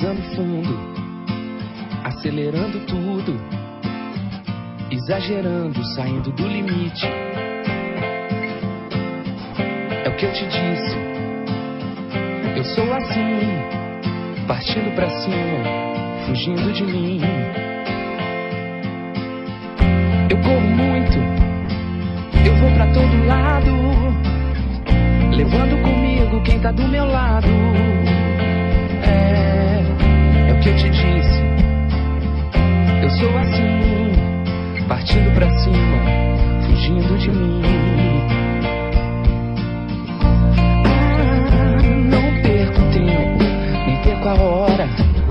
pisando fundo, acelerando tudo, exagerando, saindo do limite. É o que eu te disse. Eu sou assim, partindo pra cima, fugindo de mim. Eu corro muito, eu vou pra todo lado, levando comigo quem tá do meu lado. É o que eu te disse. Eu sou assim, partindo pra cima, fugindo de mim. Não perco tempo, nem perco a hora.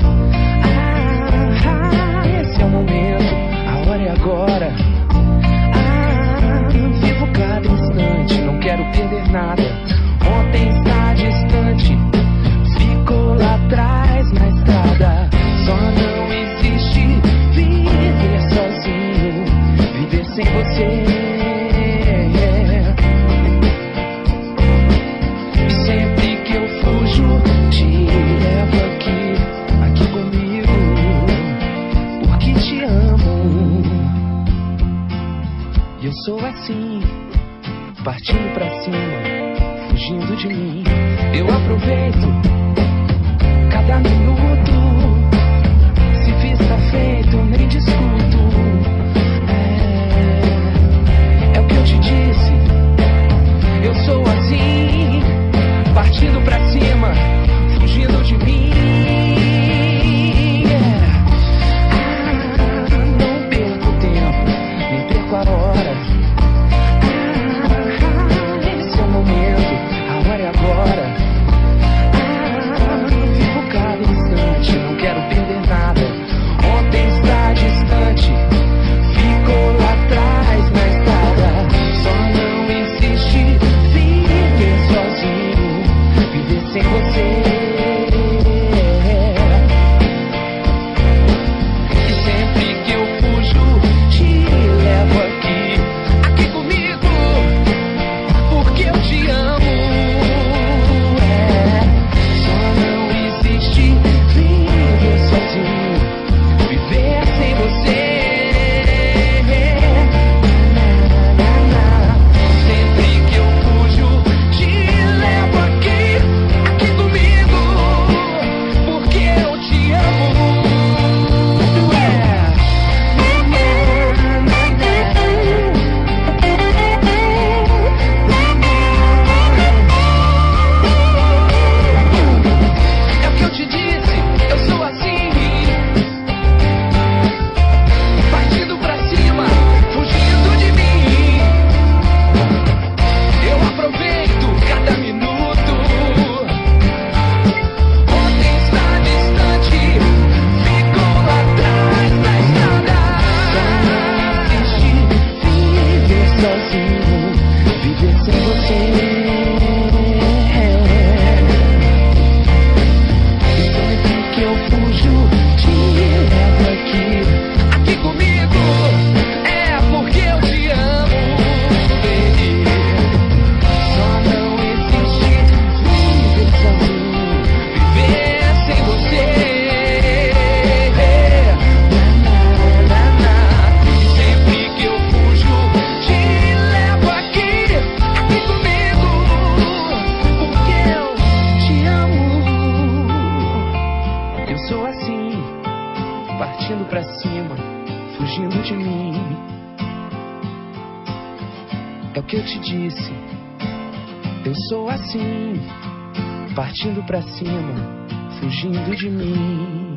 Esse é o momento, a hora é agora. Vivo cada instante, não quero perder nada. Ontem está distante, ficou lá atrás na estrada. Só não existe viver sozinho, viver sem você. E sempre que eu fujo, te levo aqui comigo, porque te amo. E eu sou assim, partindo pra cima, fugindo de mim. Eu aproveito cada minuto. Se fiz tá feito, nem discuto. É o que eu te disse. Eu sou assim, partindo pra cima, fugindo de mim. Não perco tempo, nem perco a hora. Esse é o momento, a hora é agora. Vivo cada instante, não quero perder nada. Ontem está distante, ficou lá atrás na estrada. Só não existe viver sozinho, viver sem você. E sempre que eu fujo, te levo aqui comigo, porque eu te amo. Só não existe viver sozinho, viver sem você. Sempre que eu fujo, te levo aqui comigo, porque eu te amo. É o que eu te disse, eu sou assim, partindo pra cima, fugindo de mim. Eu aproveito cada minuto. Ontem está distante, ficou lá atrás na estrada. Só não existe viver sozinho, viver sem você. E sempre que eu fujo, te levo aqui comigo. É porque eu te amo, baby. Só não existe viver sozinho, viver sem você. E sempre que eu fujo, te levo aqui comigo, porque eu te amo. Eu sou assim, partindo pra cima, fugindo de mim. É o que eu te disse. Eu sou assim, partindo pra cima, fugindo de mim.